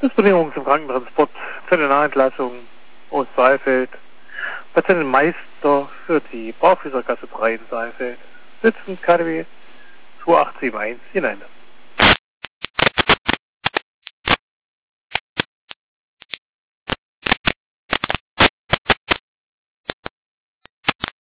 Disponierung zum Krankentransport, Zellennahentlassung aus Saalfeld. Patientenmeister für die Barfüßergasse 3 in Saalfeld. Sitzend KDW 2871 hinein.